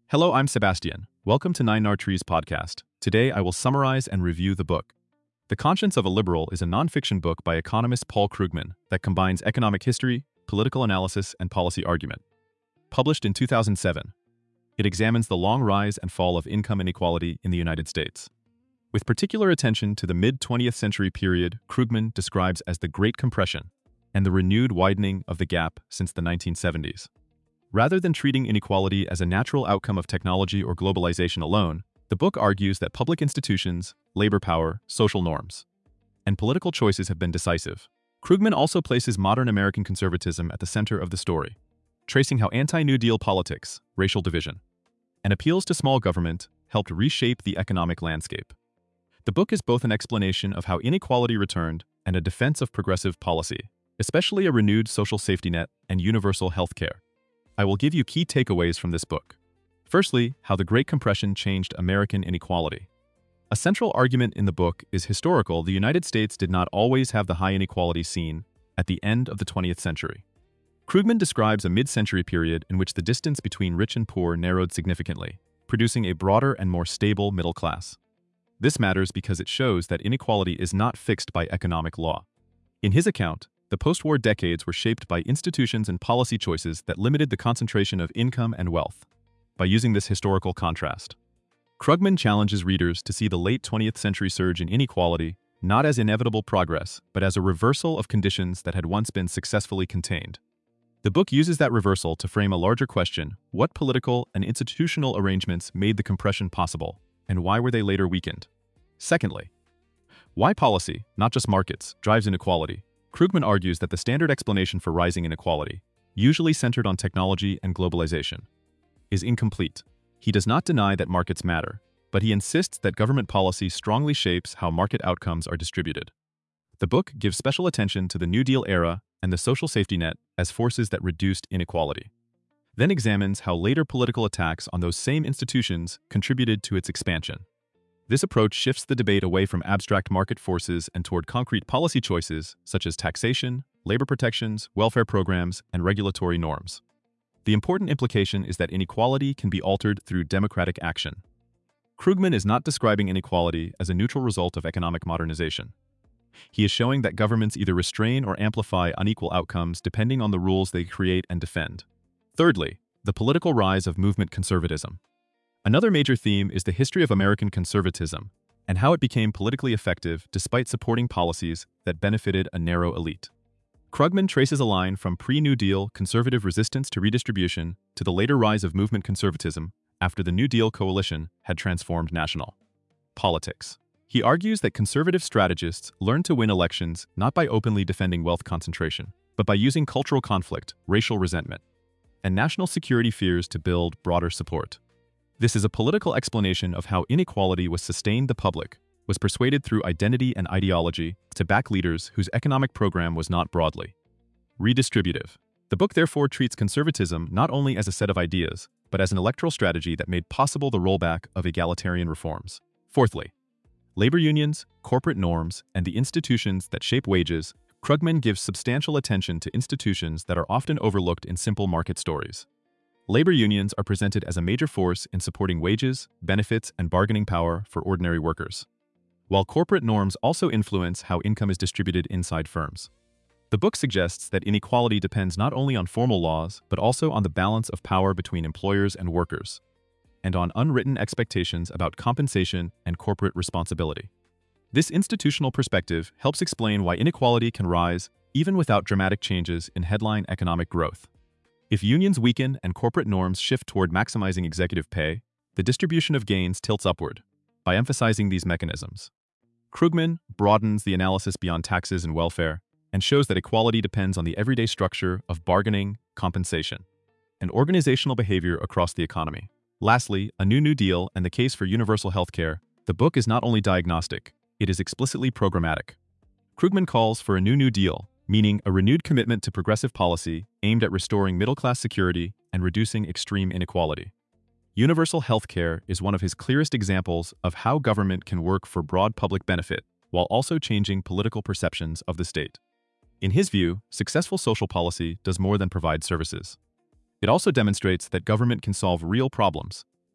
Hello, I'm Sebastian. Welcome to Nine Trees podcast. Today, I will summarize and review the book. The Conscience of a Liberal is a nonfiction book by economist Paul Krugman that combines economic history, political analysis, and policy argument. Published in 2007, it examines the long rise and fall of income inequality in the United States. With particular attention to the mid-20th century period Krugman describes as the Great Compression and the renewed widening of the gap since the 1970s. Rather than treating inequality as a natural outcome of technology or globalization alone, the book argues that public institutions, labor power, social norms, and political choices have been decisive. Krugman also places modern American conservatism at the center of the story, tracing how anti-New Deal politics, racial division, and appeals to small government helped reshape the economic landscape. The book is both an explanation of how inequality returned and a defense of progressive policy, especially a renewed social safety net and universal health care. I will give you key takeaways from this book. Firstly, how the Great Compression changed American inequality. A central argument in the book is historical. The United States did not always have the high inequality seen at the end of the 20th century. Krugman describes a mid-century period in which the distance between rich and poor narrowed significantly, producing a broader and more stable middle class. This matters because it shows that inequality is not fixed by economic law. In his account, the post-war decades were shaped by institutions and policy choices that limited the concentration of income and wealth. By using this historical contrast, Krugman challenges readers to see the late 20th century surge in inequality not as inevitable progress, but as a reversal of conditions that had once been successfully contained. The book uses that reversal to frame a larger question: what political and institutional arrangements made the compression possible, and why were they later weakened? Secondly, why policy, not just markets, drives inequality. Krugman argues that the standard explanation for rising inequality, usually centered on technology and globalization, is incomplete. He does not deny that markets matter, but he insists that government policy strongly shapes how market outcomes are distributed. The book gives special attention to the New Deal era and the social safety net as forces that reduced inequality, then examines how later political attacks on those same institutions contributed to its expansion. This approach shifts the debate away from abstract market forces and toward concrete policy choices such as taxation, labor protections, welfare programs, and regulatory norms. The important implication is that inequality can be altered through democratic action. Krugman is not describing inequality as a neutral result of economic modernization. He is showing that governments either restrain or amplify unequal outcomes depending on the rules they create and defend. Thirdly, the political rise of movement conservatism. Another major theme is the history of American conservatism and how it became politically effective despite supporting policies that benefited a narrow elite. Krugman traces a line from pre-New Deal conservative resistance to redistribution to the later rise of movement conservatism after the New Deal coalition had transformed national politics. He argues that conservative strategists learned to win elections not by openly defending wealth concentration, but by using cultural conflict, racial resentment, and national security fears to build broader support. This is a political explanation of how inequality was sustained. The public was persuaded through identity and ideology to back leaders whose economic program was not broadly redistributive. The book therefore treats conservatism not only as a set of ideas, but as an electoral strategy that made possible the rollback of egalitarian reforms. Fourthly, labor unions, corporate norms, and the institutions that shape wages. Krugman gives substantial attention to institutions that are often overlooked in simple market stories. Labor unions are presented as a major force in supporting wages, benefits, and bargaining power for ordinary workers, while corporate norms also influence how income is distributed inside firms. The book suggests that inequality depends not only on formal laws, but also on the balance of power between employers and workers, and on unwritten expectations about compensation and corporate responsibility. This institutional perspective helps explain why inequality can rise even without dramatic changes in headline economic growth. If unions weaken and corporate norms shift toward maximizing executive pay, the distribution of gains tilts upward. By emphasizing these mechanisms, Krugman broadens the analysis beyond taxes and welfare and shows that equality depends on the everyday structure of bargaining, compensation, and organizational behavior across the economy. Lastly, a New Deal and the case for universal health care. The book is not only diagnostic, it is explicitly programmatic. Krugman calls for a New Deal, meaning a renewed commitment to progressive policy aimed at restoring middle-class security and reducing extreme inequality. Universal health care is one of his clearest examples of how government can work for broad public benefit while also changing political perceptions of the state. In his view, successful social policy does more than provide services. It also demonstrates that government can solve real problems,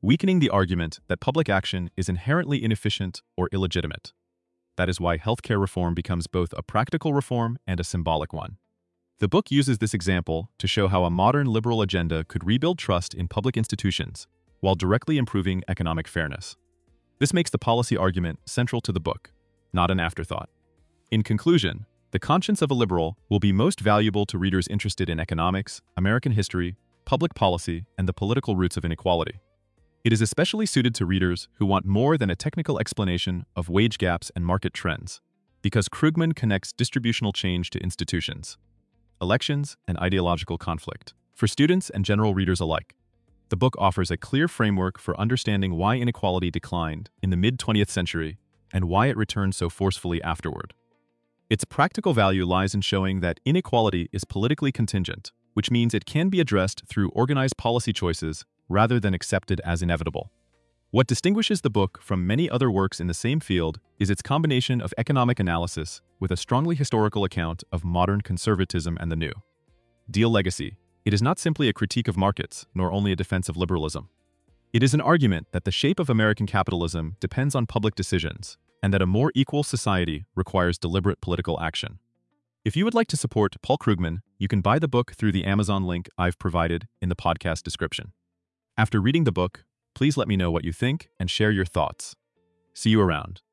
weakening the argument that public action is inherently inefficient or illegitimate. That is why healthcare reform becomes both a practical reform and a symbolic one. The book uses this example to show how a modern liberal agenda could rebuild trust in public institutions while directly improving economic fairness. This makes the policy argument central to the book, not an afterthought. In conclusion, The Conscience of a Liberal will be most valuable to readers interested in economics, American history, public policy, and the political roots of inequality. It is especially suited to readers who want more than a technical explanation of wage gaps and market trends, because Krugman connects distributional change to institutions, elections, and ideological conflict. For students and general readers alike, the book offers a clear framework for understanding why inequality declined in the mid-20th century and why it returned so forcefully afterward. Its practical value lies in showing that inequality is politically contingent, which means it can be addressed through organized policy choices rather than accepted as inevitable. What distinguishes the book from many other works in the same field is its combination of economic analysis with a strongly historical account of modern conservatism and the New Deal legacy. It is not simply a critique of markets, nor only a defense of liberalism. It is an argument that the shape of American capitalism depends on public decisions, and that a more equal society requires deliberate political action. If you would like to support Paul Krugman, you can buy the book through the Amazon link I've provided in the podcast description. After reading the book, please let me know what you think and share your thoughts. See you around.